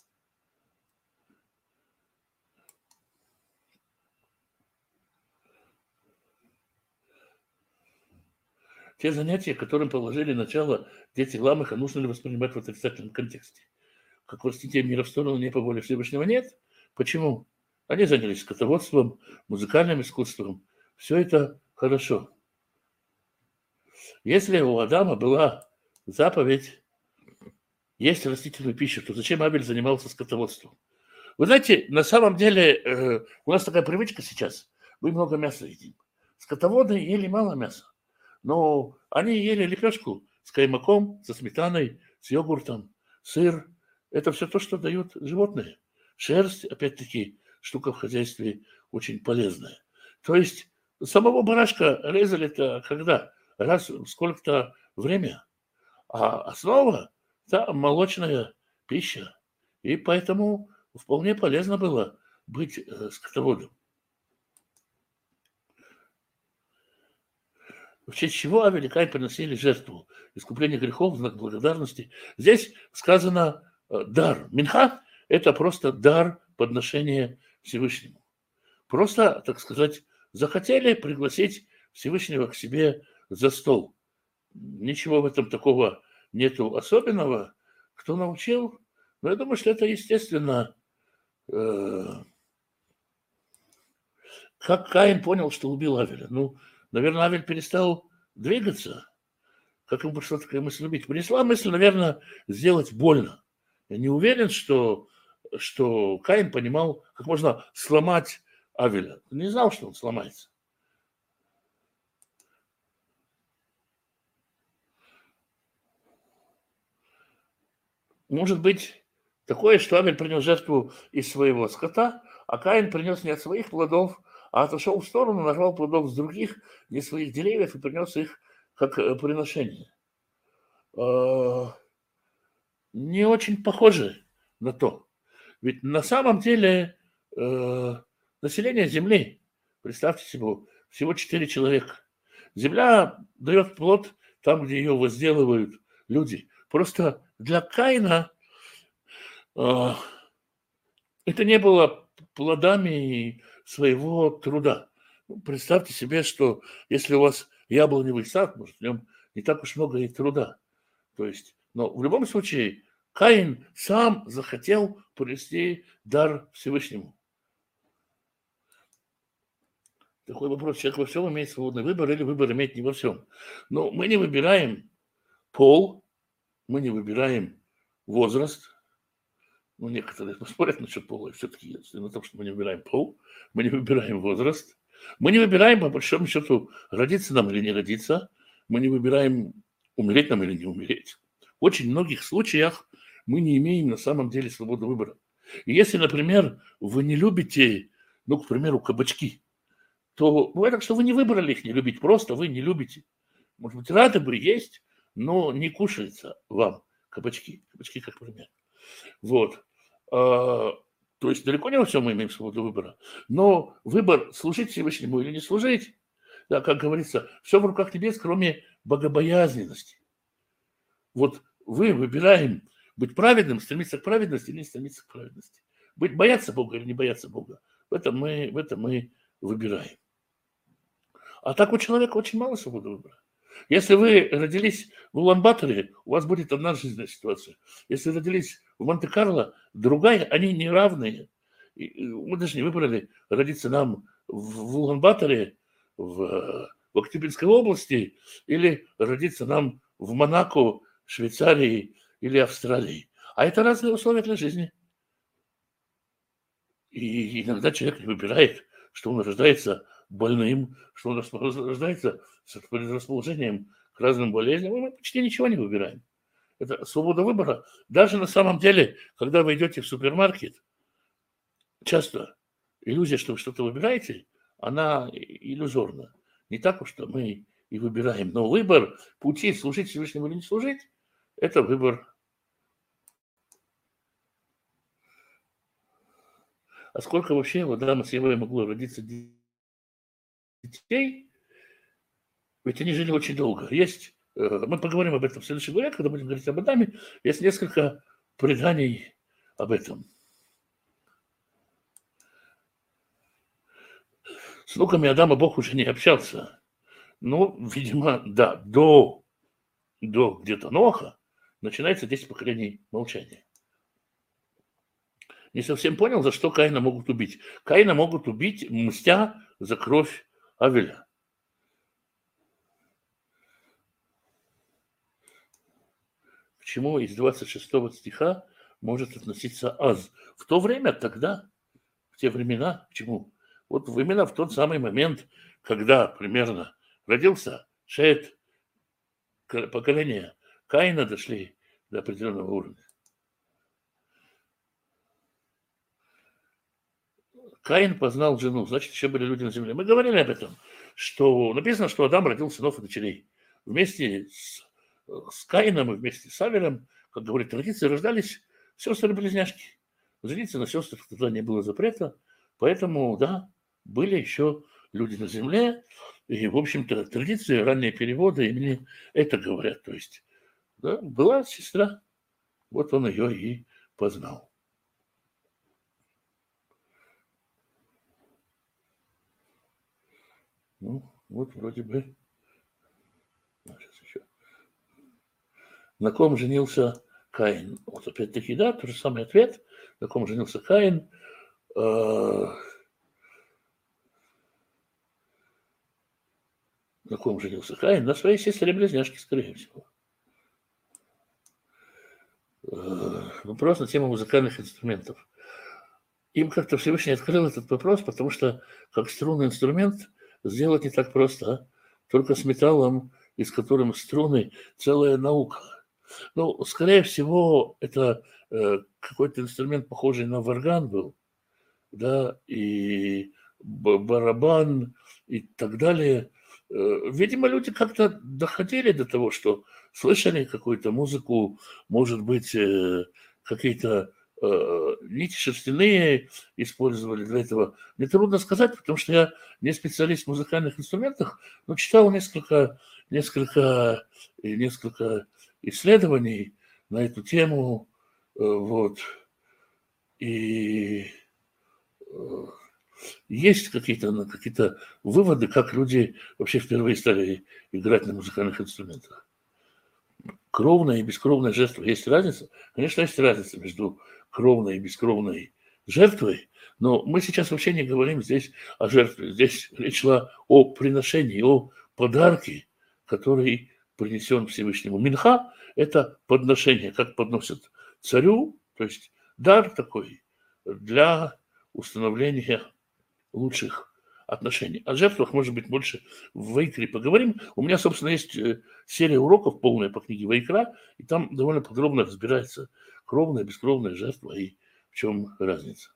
Те занятия, которым положили начало дети Ламаха, нужно ли воспринимать в отрицательном контексте? Как властитель мира в сторону не по воле Всевышнего? Нет. Почему? Они занялись скотоводством, музыкальным искусством. Все это хорошо. Если у Адама была заповедь есть растительную пищу, то зачем Авель занимался скотоводством? Вы знаете, на самом деле у нас такая привычка сейчас. Мы много мяса едим. Скотоводы ели мало мяса. Но они ели лепешку с каймаком, со сметаной, с йогуртом, сыр. Это все то, что дают животные. Шерсть, опять-таки, штука в хозяйстве очень полезная. То есть самого барашка резали-то когда? Раз в сколько-то время. А основа – это молочная пища. И поэтому вполне полезно было быть скотоводом. В честь чего Авель и Каин приносили жертву, искупление грехов, знак благодарности. Здесь сказано дар. Минха – это просто дар подношения Всевышнему. Просто, так сказать, захотели пригласить Всевышнего к себе за стол. Ничего в этом такого нету особенного. Кто научил? Но я думаю, что это естественно. Как Каин понял, что убил Авеля? Ну, наверное, Авель перестал двигаться. Как ему пришла такая мысль убить? Принесла мысль, наверное, сделать больно. Я не уверен, что Каин понимал, как можно сломать Авеля. Он не знал, что он сломается. Может быть такое, что Авель принес жертву из своего скота, а Каин принес не от своих плодов, а отошел в сторону, нарвал плодов с других, не своих деревьев, и принес их как приношение. Не очень похоже на то. Ведь на самом деле население Земли, представьте себе, всего 4 человека. Земля дает плод там, где ее возделывают люди. Просто для Каина это не было плодами своего труда. Представьте себе, что если у вас яблоневый сад, может, в нем не так уж много и труда. То есть, но в любом случае Каин сам захотел принести дар Всевышнему. Такой вопрос. Человек во всем имеет свободный выбор или выбор имеет не во всем. Но мы не выбираем пол, мы не выбираем возраст. Ну, некоторые спорят насчет пола, и все-таки если на том, что мы не выбираем пол, мы не выбираем возраст, мы не выбираем, по большому счету, родиться нам или не родиться, мы не выбираем, умереть нам или не умереть. В очень многих случаях мы не имеем на самом деле свободы выбора. И если, например, вы не любите, ну, к примеру, кабачки, то бывает так, что вы не выбрали их не любить, просто вы не любите. Может быть, рады бы есть, но не кушается вам кабачки. Кабачки, как пример. Вот. То есть далеко не во всем мы имеем свободу выбора. Но выбор, служить Всевышнему или не служить, да, как говорится, все в руках небес, кроме богобоязненности. Вот вы выбираем быть праведным, стремиться к праведности или не стремиться к праведности. Бояться Бога или не бояться Бога. В этом мы выбираем. А так у человека очень мало свободы выбора. Если вы родились в Улан-Баторе, у вас будет одна жизненная ситуация. Если родились в Монте-Карло, другая, они не равные. Мы даже не выбрали родиться нам в Улан-Баторе, в Актюбинской области, или родиться нам в Монако, Швейцарии или Австралии. А это разные условия для жизни. И иногда человек не выбирает, что он рождается больным, что он рождается с предрасположением к разным болезням. Мы почти ничего не выбираем. Это свобода выбора. Даже на самом деле, когда вы идете в супермаркет, часто иллюзия, что вы что-то выбираете, она иллюзорна. Не так уж, что мы и выбираем. Но выбор пути служить Всевышнему или не служить, это выбор. А сколько вообще у Адама с Евой могло родиться детей? Ведь они жили очень долго. Мы поговорим об этом в следующей главе, когда будем говорить об Адаме. Есть несколько преданий об этом. С внуками Адама Бог уже не общался. Ну, видимо, да, до где-то Ноха начинается 10 поколений молчания. Не совсем понял, за что Каина могут убить. Каина могут убить, мстя за кровь Авеля. К чему из 26 стиха может относиться Аз? В то время, тогда, в те времена, к чему? Вот именно в тот самый момент, когда примерно родился Шет, поколение Каина дошли до определенного уровня. Каин познал жену, значит, еще были люди на земле. Мы говорили об этом, что написано, что Адам родил сынов и дочерей. Вместе с Каином и вместе с Авелем, как говорит традиция, рождались сестры-близняшки. Жениться на сестрах тогда не было запрета, поэтому, да, были еще люди на земле, и, в общем-то, традиции, ранние переводы именно это говорят. То есть, да, была сестра, вот он ее и познал. Ну, вот вроде бы. Сейчас еще. На ком женился Каин? Вот опять-таки, да, тот же самый ответ. На ком женился Каин? На ком женился Каин? На своей сестре-близняшке, скорее всего. Вопрос на тему музыкальных инструментов. Им как-то Всевышний открыл этот вопрос, потому что как струнный инструмент сделать не так просто. Только с металлом, из которым струны, целая наука. Ну, скорее всего, это какой-то инструмент, похожий на варган был, да, и барабан и так далее. Видимо, люди как-то доходили до того, что слышали какую-то музыку, может быть, какие-то нити шерстяные использовали для этого. Мне трудно сказать, потому что я не специалист в музыкальных инструментах, но читал несколько исследований на эту тему. Вот. И есть какие-то выводы, как люди вообще впервые стали играть на музыкальных инструментах. Кровное и бескровное жертва. Есть разница? Конечно, есть разница между кровной и бескровной жертвой, но мы сейчас вообще не говорим здесь о жертве. Здесь речь шла о приношении, о подарке, который принесен Всевышнему. Минха – это подношение, как подносят царю, то есть дар такой для установления лучших отношений. О жертвах, может быть, больше в Вайкре поговорим. У меня, собственно, есть серия уроков, полная по книге Вайкра, и там довольно подробно разбирается кровная, бескровная жертва и в чем разница.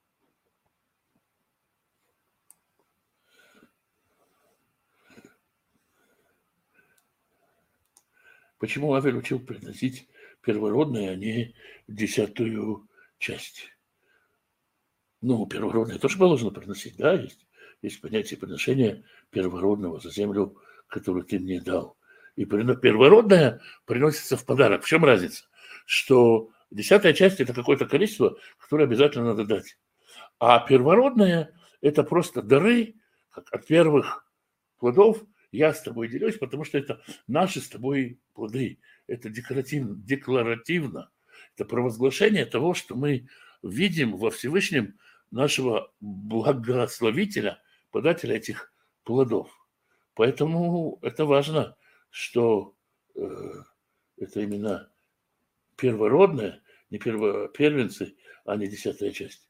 Почему Авель учил приносить первородное, а не десятую часть? Ну, первородное тоже положено приносить, да, есть понятие приношения первородного за землю, которую ты мне дал. И первородное приносится в подарок. В чем разница? Что десятая часть – это какое-то количество, которое обязательно надо дать. А первородное – это просто дары, как от первых плодов я с тобой делюсь, потому что это наши с тобой плоды. Это декларативно. Это провозглашение того, что мы видим во Всевышнем нашего благословителя, подателя этих плодов. Поэтому это важно, что это именно первородное, не первенцы, а не десятая часть.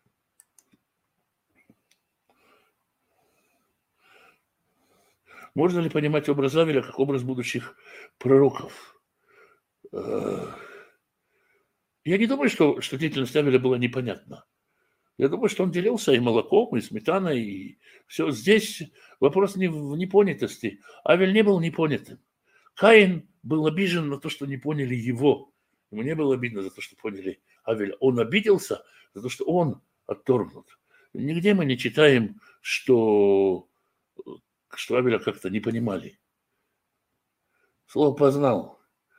Можно ли понимать образ Авеля как образ будущих пророков? Я не думаю, что деятельность Авеля была непонятна. Я думаю, что он делился и молоком, и сметаной, и все. Здесь вопрос не в непонятости. Авель не был непонятым. Каин был обижен на то, что не поняли его. Ему не было обидно за то, что поняли Авеля. Он обиделся за то, что он отторгнут. Нигде мы не читаем, что Авеля как-то не понимали. Слово «познал».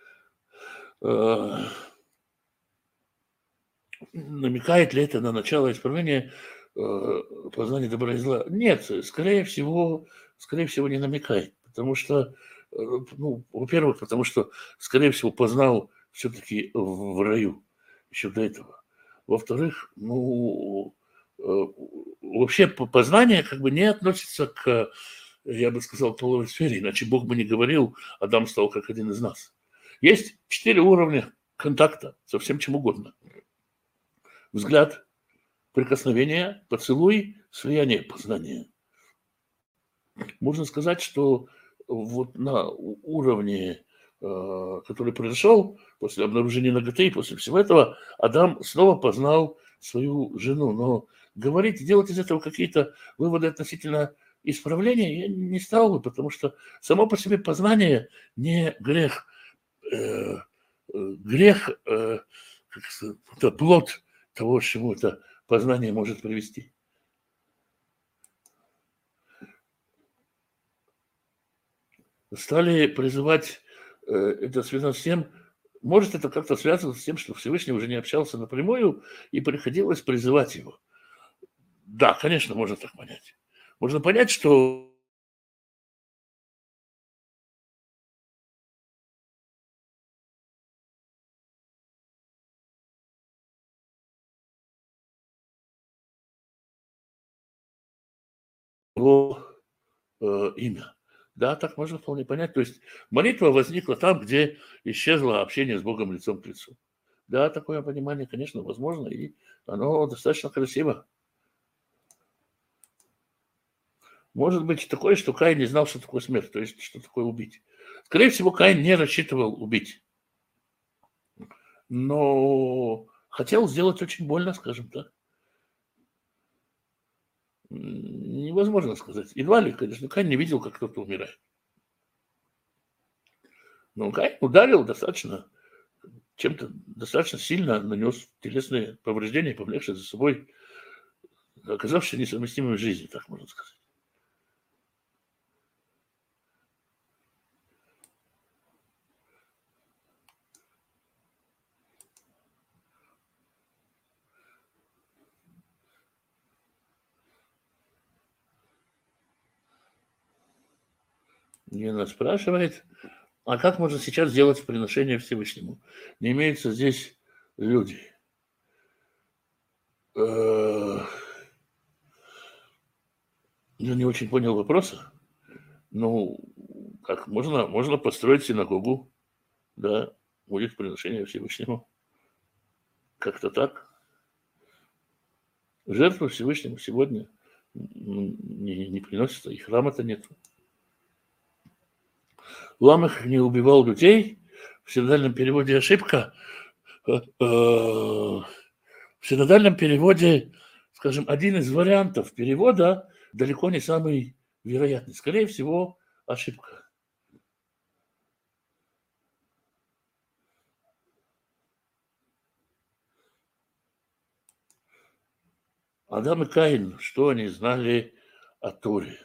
Намекает ли это на начало исправления познания добра и зла? Нет, скорее всего, не намекает. Потому что, ну, во-первых, потому что, скорее всего, познал все-таки в раю еще до этого. Во-вторых, ну, вообще познание как бы не относится к, я бы сказал, половой сфере, иначе Бог бы не говорил, Адам стал как один из нас. Есть 4 уровня контакта со всем чем угодно. Взгляд, прикосновение, поцелуй, слияние, познание. Можно сказать, что вот на уровне, который произошел после обнаружения наготы и после всего этого, Адам снова познал свою жену. Но говорить и делать из этого какие-то выводы относительно исправления я не стал бы, потому что само по себе познание не грех. Грех – это плод того, к чему это познание может привести. Стали призывать, это связано с тем, может это как-то связано с тем, что Всевышний уже не общался напрямую и приходилось призывать его. Да, конечно, можно так понять. Можно понять, что его имя. Да, так можно вполне понять. То есть молитва возникла там, где исчезло общение с Богом лицом к лицу. Да, такое понимание, конечно, возможно, и оно достаточно красиво. Может быть такое, что Каин не знал, что такое смерть, то есть что такое убить. Скорее всего, Каин не рассчитывал убить, но хотел сделать очень больно, скажем так. Невозможно сказать. Едва ли, конечно, Каин не видел, как кто-то умирает. Но Каин ударил достаточно, чем-то достаточно сильно нанес телесные повреждения, повлекшие за собой, оказавшиеся несовместимыми с жизнью, так можно сказать. Нина спрашивает, а как можно сейчас сделать приношение Всевышнему? Не имеются здесь люди. Я не очень понял вопроса. Ну, как можно построить синагогу, да, будет приношение Всевышнему. Как-то так. Жертвы Всевышнему сегодня не приносятся, и храма-то нет. Ламах не убивал людей. В синодальном переводе ошибка. В синодальном переводе, скажем, один из вариантов перевода далеко не самый вероятный. Скорее всего, ошибка. Адам и Каин, что они знали о Торе?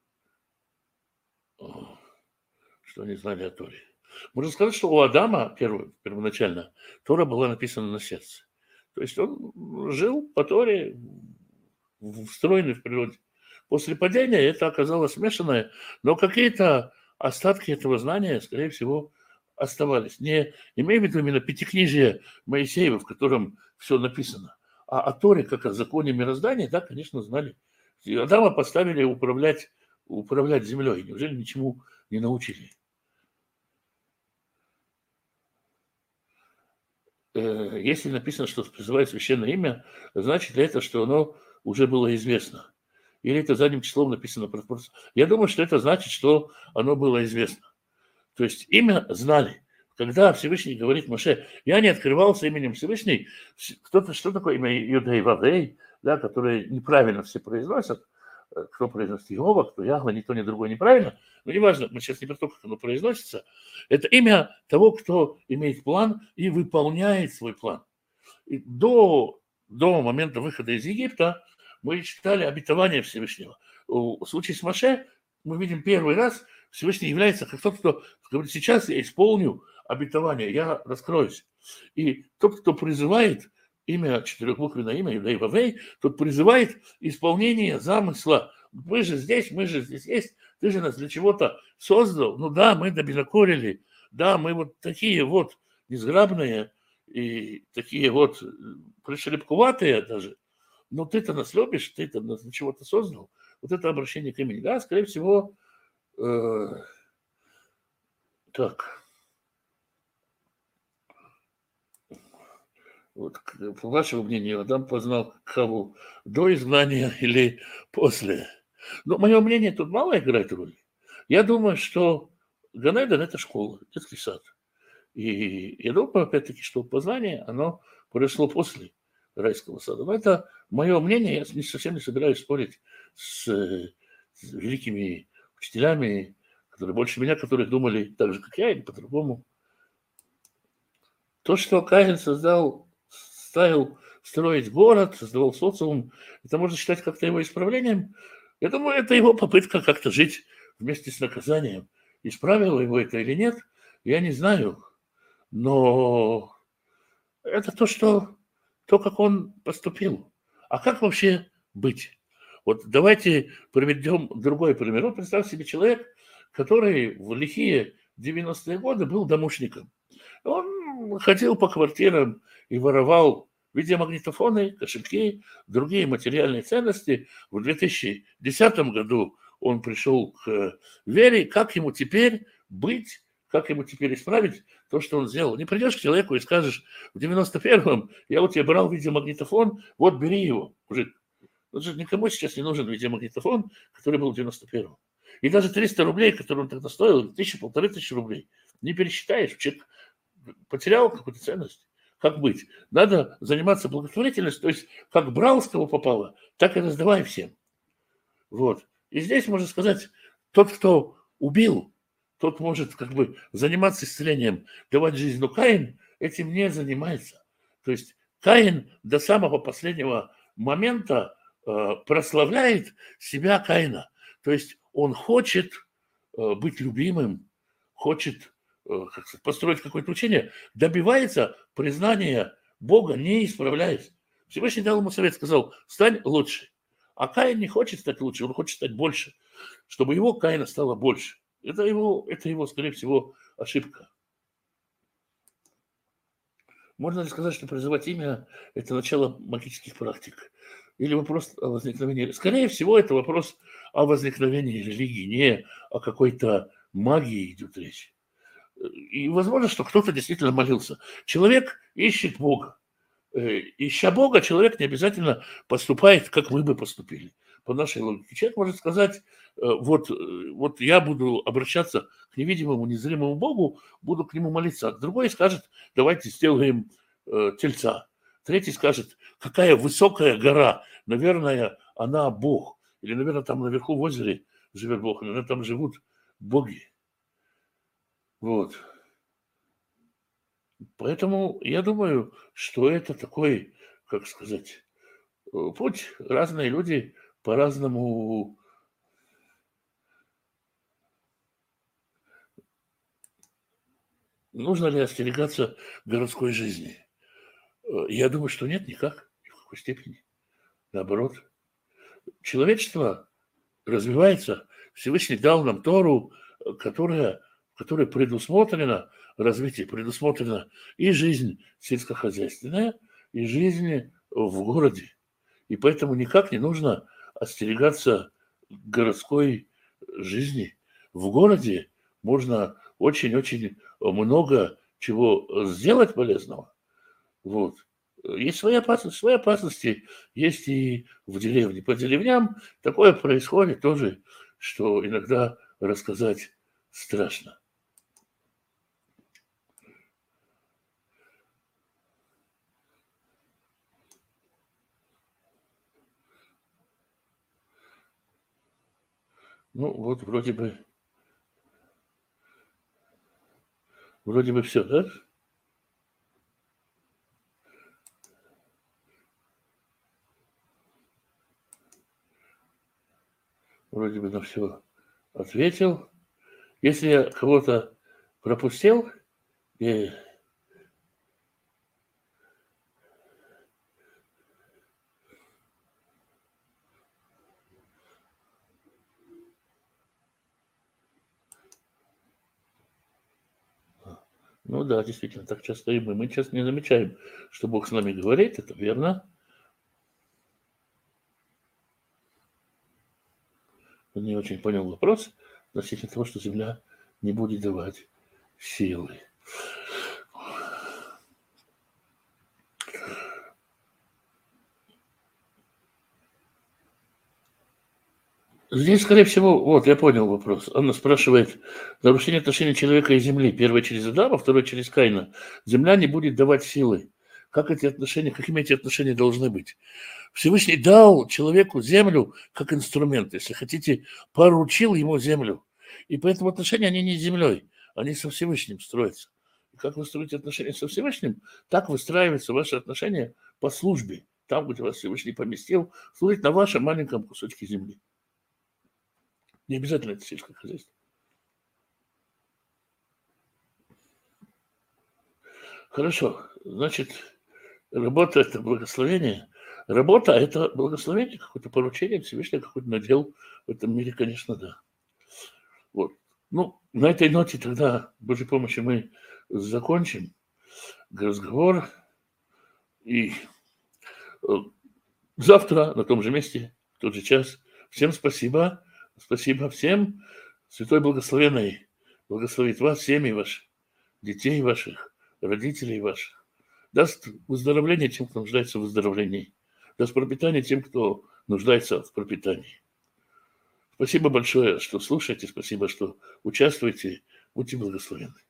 Что они знали о Торе? Можно сказать, что у Адама первоначально Тора была написана на сердце. То есть он жил по Торе, встроенный в природе. После падения это оказалось смешанное, но какие-то остатки этого знания, скорее всего, оставались. Не имею в виду именно пятикнижие Моисеева, в котором все написано, а о Торе, как о законе мироздания, да, конечно, знали. И Адама поставили управлять землей. Неужели ничему не научили? Если написано, что призывает священное имя, значит ли это, что оно уже было известно? Или это задним числом написано? Я думаю, что это значит, что оно было известно. То есть имя знали. Когда Всевышний говорит Моше, я не открывался именем Всевышний, кто-то, что такое имя Юдей Вавей, да, которое неправильно все произносят, кто произносит Иова, кто Яхва, ни то, ни другое неправильно, но неважно, мы сейчас не про то, как оно произносится, это имя того, кто имеет план и выполняет свой план. И до момента выхода из Египта мы читали обетование Всевышнего. В случае с Моше мы видим первый раз, Всевышний является как тот, кто говорит, сейчас я исполню обетование, я раскроюсь. И тот, кто призывает имя, четырехбуквенное имя, Юдей Вавей, тот призывает исполнение замысла. Мы же здесь есть, ты же нас для чего-то создал. Ну да, мы добинокорили, да, мы вот такие вот незграбные и такие вот пришелепкуватые даже. Но ты-то нас любишь, ты-то нас для чего-то создал. Вот это обращение к имени. Да, скорее всего, так. Вот, по вашему мнению, Адам познал Хаву до изгнания или после? Но мое мнение тут мало играет роль. Я думаю, что Ганеден – это школа, детский сад. И я думаю, опять-таки, что познание, оно произошло после райского сада. Но это мое мнение, я совсем не собираюсь спорить с великими учителями, которые больше меня, которые думали так же, как я, или по-другому. То, что Каин ставил строить город, создавал социум, это можно считать как-то его исправлением. Я думаю, это его попытка как-то жить вместе с наказанием. Исправило его это или нет, я не знаю. Но это то, как он поступил. А как вообще быть? Вот давайте приведем другой пример. Вот представь себе человек, который в лихие 90-е годы был домушником. Он ходил по квартирам и воровал видеомагнитофоны, кошельки, другие материальные ценности. В 2010 году он пришел к вере. Как ему теперь быть? Как ему теперь исправить то, что он сделал? Не придешь к человеку и скажешь, в 91-м я у тебя брал видеомагнитофон, вот бери его, мужик. Вот же никому сейчас не нужен видеомагнитофон, который был в 91-м. И даже 300 рублей, которые он тогда стоил, 1000-1500 рублей, не пересчитаешь. Человек потерял какую-то ценность. Как быть? Надо заниматься благотворительностью, то есть как брал, с кого попало, так и раздавай всем. Вот. И здесь можно сказать, тот, кто убил, тот может как бы заниматься исцелением, давать жизнь, но Каин этим не занимается. То есть Каин до самого последнего момента прославляет себя Каина. То есть он хочет быть любимым, хочет построить какое-то учение, добивается признания Бога, не исправляясь. Всевышний дал ему совет, сказал, стань лучше. А Каин не хочет стать лучше, он хочет стать больше, чтобы его Каина стало больше. Это его, скорее всего, ошибка. Можно ли сказать, что призывать имя – это начало магических практик? Или вопрос о возникновении? Скорее всего, это вопрос о возникновении религии, не о какой-то магии идет речь. И возможно, что кто-то действительно молился. Человек ищет Бога. Ища Бога, человек не обязательно поступает, как мы бы поступили. По нашей логике. Человек может сказать, вот я буду обращаться к невидимому, незримому Богу, буду к нему молиться. А другой скажет, давайте сделаем тельца. Третий скажет, какая высокая гора, наверное, она Бог. Или, наверное, там наверху в озере живет Бог, наверное, там живут боги. Вот. Поэтому я думаю, что это такой, как сказать, путь. Разные люди по-разному. Нужно ли остерегаться городской жизни? Я думаю, что нет, никак, ни в какой степени. Наоборот, человечество развивается. Всевышний дал нам Тору, которая предусмотрена развитие, предусмотрена и жизнь сельскохозяйственная, и жизнь в городе. И поэтому никак не нужно остерегаться городской жизни. В городе можно очень-очень много чего сделать полезного. Вот. Есть свои опасности есть и в деревне. По деревням такое происходит тоже, что иногда рассказать страшно. Ну, вот вроде бы все, да? Вроде бы на все ответил. Если я кого-то пропустил, и ну да, действительно, так часто и мы. Мы часто не замечаем, что Бог с нами говорит, это верно. Не очень понял вопрос относительно того, что Земля не будет давать силы. Здесь, скорее всего, вот, я понял вопрос. Анна спрашивает, нарушение отношений человека и Земли. Первое через Адама, второе через Каина. Земля не будет давать силы. Какими эти отношения должны быть? Всевышний дал человеку землю как инструмент, если хотите, поручил ему землю. И поэтому отношения, они не с землей, они со Всевышним строятся. И как вы строите отношения со Всевышним, так выстраиваются ваши отношения по службе. Там, где вас Всевышний поместил, служить на вашем маленьком кусочке земли. Не обязательно это сельское хозяйство. Хорошо, значит, работа – это благословение. Работа – это благословение, какое-то поручение Всевышнего, какой-то надел в этом мире, конечно, да. Вот. Ну, на этой ноте тогда, Божьей помощью, мы закончим разговор. И завтра на том же месте, в тот же час. Всем спасибо. Спасибо всем. Святой Благословенный благословит вас, семьи ваших, детей ваших, родителей ваших. Даст выздоровление тем, кто нуждается в выздоровлении. Даст пропитание тем, кто нуждается в пропитании. Спасибо большое, что слушаете. Спасибо, что участвуете. Будьте благословенны.